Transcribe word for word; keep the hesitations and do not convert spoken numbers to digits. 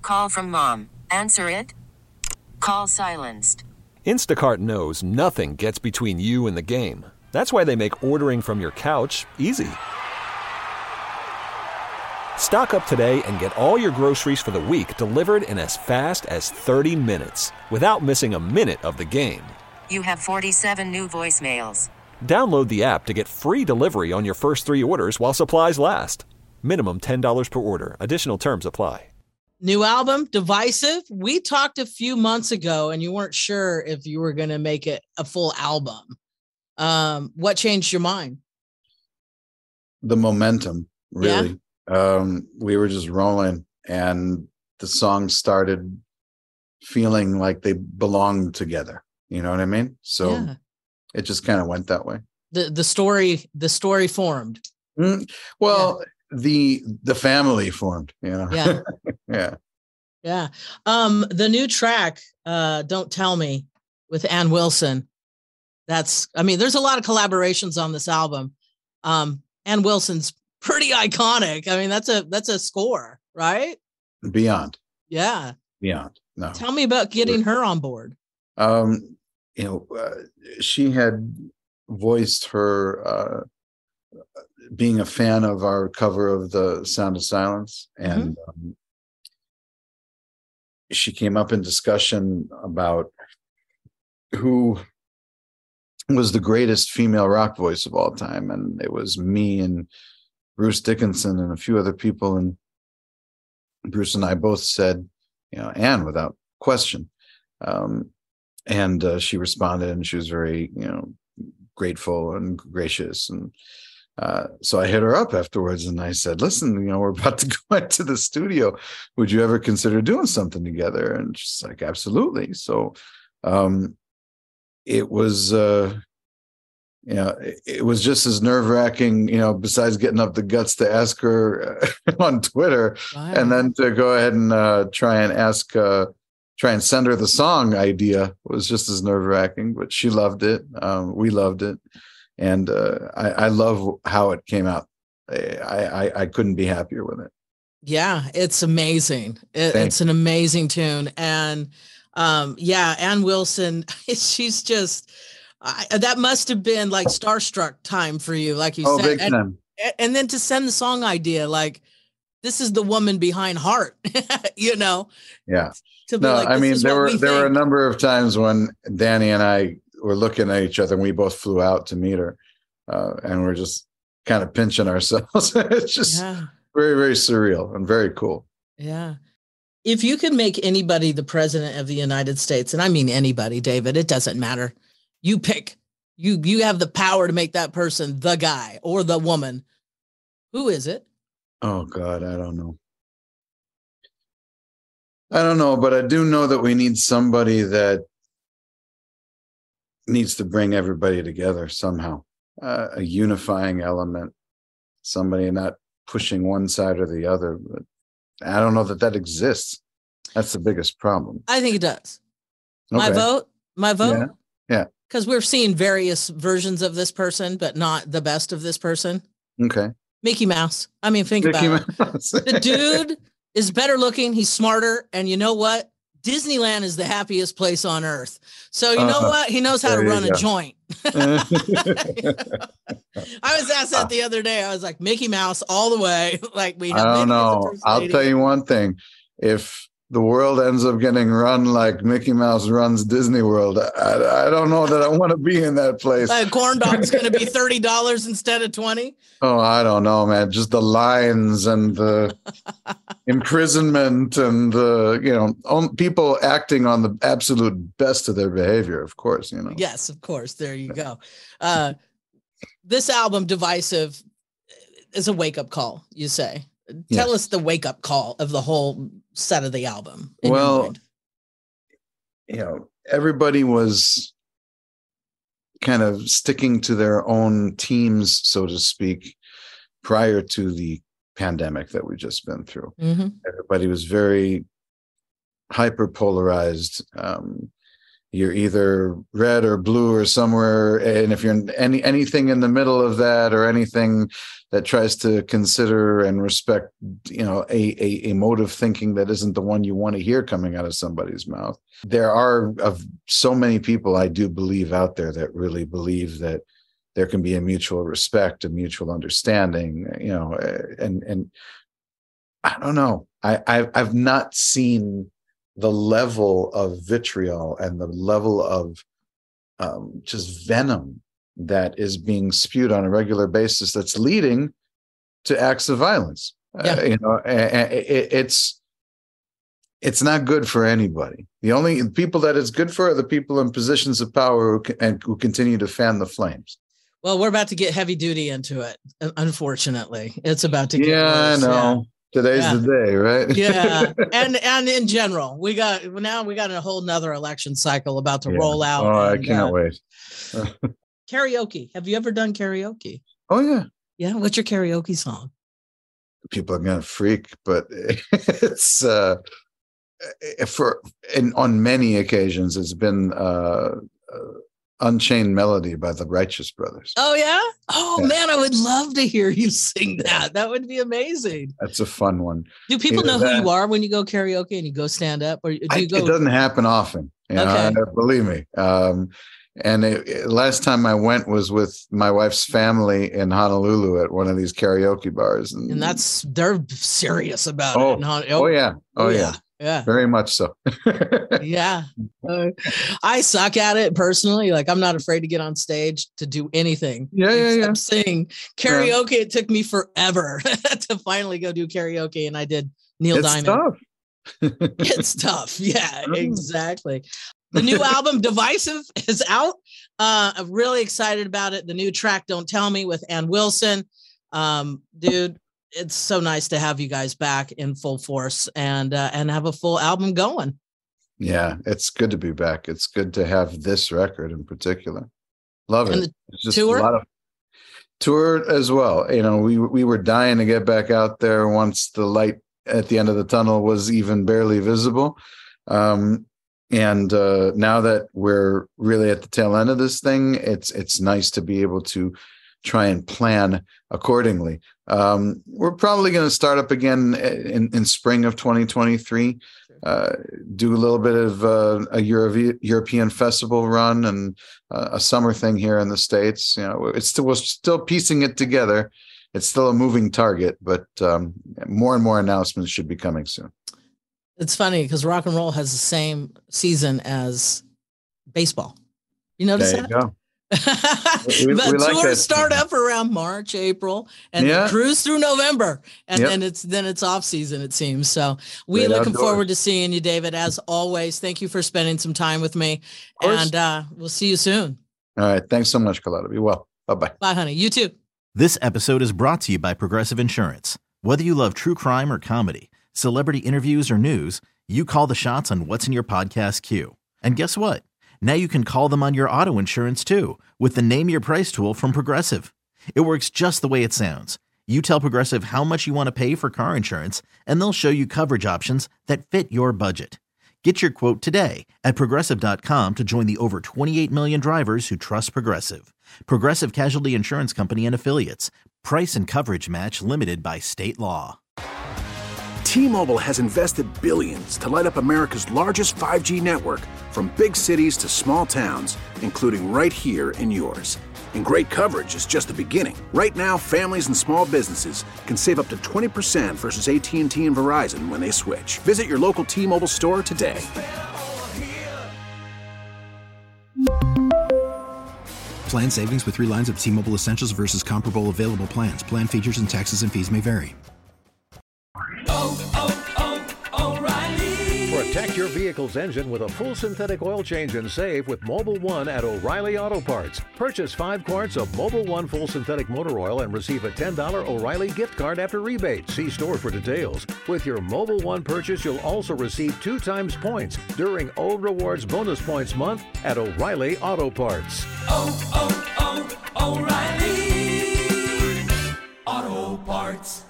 Call from mom. Answer it. Call silenced. Instacart knows nothing gets between you and the game. That's why they make ordering from your couch easy. Stock up today and get all your groceries for the week delivered in as fast as thirty minutes without missing a minute of the game. You have forty-seven new voicemails. Download the app to get free delivery on your first three orders while supplies last. Minimum ten dollars per order. Additional terms apply. New album, Divisive. We talked a few months ago and you weren't sure if you were going to make it a full album. Um, what changed your mind? The momentum, really. Yeah. Um, we were just rolling and the songs started feeling like they belonged together. You know what I mean? So yeah. It just kind of went that way. The the story, the story formed. Mm, well, yeah. the the family formed, you know. Yeah. yeah. Yeah. Um, the new track, uh, Don't Tell Me, with Ann Wilson. That's, I mean, there's a lot of collaborations on this album. Um, Ann Wilson's pretty iconic. I mean, that's a that's a score, right? Beyond. Yeah. Beyond. No. Tell me about getting her on board. Um, you know, uh, she had voiced her uh, being a fan of our cover of The Sound of Silence, and mm-hmm. um, she came up in discussion about who was the greatest female rock voice of all time, and it was me and Bruce Dickinson and a few other people, and Bruce and I both said, you know, Ann, without question. Um, and uh, she responded, and she was very, you know, grateful and gracious. And uh, so I hit her up afterwards, and I said, listen, you know, we're about to go into the studio. Would you ever consider doing something together? And she's like, absolutely. So um, it was, uh, you know, it, it was just as nerve-wracking, you know, besides getting up the guts to ask her on Twitter, wow. and then to go ahead and uh, try and ask, uh, try and send her the song idea was just as nerve-wracking, but she loved it. Um, we loved it. And uh, I, I love how it came out. I, I, I couldn't be happier with it. Yeah, it's amazing. It, it's an amazing tune. And um, yeah, Ann Wilson, she's just, I, that must have been like starstruck time for you, like you oh, said. Big and, time. and then to send the song idea, like, this is the woman behind Heart, you know? Yeah. To be no, like, I mean, there were, we there think. were a number of times when Danny and I were looking at each other, and we both flew out to meet her. Uh, and we're just kind of pinching ourselves. It's just yeah. very, very surreal and very cool. Yeah. If you could make anybody the president of the United States, and I mean anybody, David, it doesn't matter. You pick. You you have the power to make that person the guy or the woman. Who is it? Oh, God, I don't know. I don't know, but I do know that we need somebody that needs to bring everybody together somehow. Uh, a unifying element, somebody not pushing one side or the other. But I don't know that that exists. That's the biggest problem. I think it does. Okay. My vote, my vote. Yeah. Yeah. Because we're seeing various versions of this person, but not the best of this person. Okay. Mickey Mouse. I mean, think Mickey about Mouse. it. The dude is better looking. He's smarter. And you know what? Disneyland is the happiest place on earth. So you know uh, what? He knows how to run a joint. I was asked that the other day. I was like, Mickey Mouse all the way. Like we have I don't know. I'll tell you one thing. If the world ends up getting run like Mickey Mouse runs Disney World, I, I don't know that I want to be in that place. Like corn dog's going to be thirty dollars instead of twenty. Oh, I don't know, man. Just the lines and the imprisonment and the, you know, people acting on the absolute best of their behavior, of course, you know. Yes, of course. There you go. Uh, this album, Divisive, is a wake-up call, you say. Tell yes. us the wake-up call of the whole set of the album. Well, you know, everybody was kind of sticking to their own teams, so to speak, prior to the pandemic that we've just been through. Mm-hmm. Everybody was very hyper polarized. Um, you're either red or blue or somewhere. And if you're in any anything in the middle of that, or anything that tries to consider and respect, you know, a, a, a mode of thinking that isn't the one you want to hear coming out of somebody's mouth. There are of so many people, I do believe, out there that really believe that there can be a mutual respect, a mutual understanding, you know, and, and I don't know. I, I've, I've not seen the level of vitriol and the level of um, just venom that is being spewed on a regular basis that's leading to acts of violence. Yeah. Uh, you know, it, it's it's not good for anybody. The only people that it's good for are the people in positions of power who, can, and who continue to fan the flames. Well, we're about to get heavy duty into it. Unfortunately, it's about to get yeah, worse. I know. Yeah. Today's yeah. the day, right? yeah. And and in general, we got now we got a whole nother election cycle about to yeah. roll out. Oh, and, I can't uh, wait. Karaoke. Have you ever done karaoke? Oh, yeah. Yeah. What's your karaoke song? People are going to freak, but it's uh, for in, on many occasions, it's been uh, uh, Unchained Melody by the Righteous Brothers. Oh, yeah? Oh, yeah. Man, I would love to hear you sing that. That would be amazing. That's a fun one. Do people Either know that, who you are when you go karaoke and you go stand up? Or do you I, go? It doesn't happen often. You know, okay. I, believe me. Um, and it, it, last time I went was with my wife's family in Honolulu at one of these karaoke bars. And, and that's, they're serious about oh, it. In Hon- oh, oh, yeah. Oh, oh yeah. yeah. Yeah, very much so. yeah, uh, I suck at it personally. Like, I'm not afraid to get on stage to do anything. Yeah, yeah, yeah. Sing karaoke. Yeah. It took me forever to finally go do karaoke, and I did Neil it's Diamond. Tough. It's tough. Yeah, exactly. The new album Divisive is out. Uh, I'm really excited about it. The new track Don't Tell Me with Ann Wilson. Um, dude. It's so nice to have you guys back in full force and uh, and have a full album going. Yeah, it's good to be back. It's good to have this record in particular. Love and it. It's just tour? a lot of tour as well. You know, we we were dying to get back out there once the light at the end of the tunnel was even barely visible. Um, and uh, now that we're really at the tail end of this thing, it's it's nice to be able to try and plan accordingly. Um, we're probably going to start up again in, in spring of twenty twenty-three, uh, do a little bit of uh, a Euro- European festival run and uh, a summer thing here in the States. You know, it's still, we're still piecing it together. It's still a moving target, but um, more and more announcements should be coming soon. It's funny because rock and roll has the same season as baseball. You notice there that? You go. we, the we like tours that. start up around March, April, and yeah. cruise through November, and yep. then it's then it's off season. It seems so. We're Great looking outdoors. forward to seeing you, David. As always, thank you for spending some time with me, and uh, we'll see you soon. All right, thanks so much, Carlotta. Be well. Bye bye. Bye, honey. You too. This episode is brought to you by Progressive Insurance. Whether you love true crime or comedy, celebrity interviews or news, you call the shots on what's in your podcast queue. And guess what? Now you can call them on your auto insurance too with the Name Your Price tool from Progressive. It works just the way it sounds. You tell Progressive how much you want to pay for car insurance, and they'll show you coverage options that fit your budget. Get your quote today at Progressive dot com to join the over twenty-eight million drivers who trust Progressive. Progressive Casualty Insurance Company and Affiliates. Price and coverage match limited by state law. T-Mobile has invested billions to light up America's largest five G network, from big cities to small towns, including right here in yours. And great coverage is just the beginning. Right now, families and small businesses can save up to twenty percent versus A T and T and Verizon when they switch. Visit your local T-Mobile store today. Plan savings with three lines of T-Mobile Essentials versus comparable available plans. Plan features and taxes and fees may vary. Oh, oh, oh, O'Reilly. Protect your vehicle's engine with a full synthetic oil change and save with Mobil one at O'Reilly Auto Parts. Purchase five quarts of Mobil one full synthetic motor oil and receive a ten dollars O'Reilly gift card after rebate. See store for details. With your Mobil one purchase, you'll also receive two times points during O Rewards Bonus Points Month at O'Reilly Auto Parts. Oh, oh, oh, O'Reilly Auto Parts.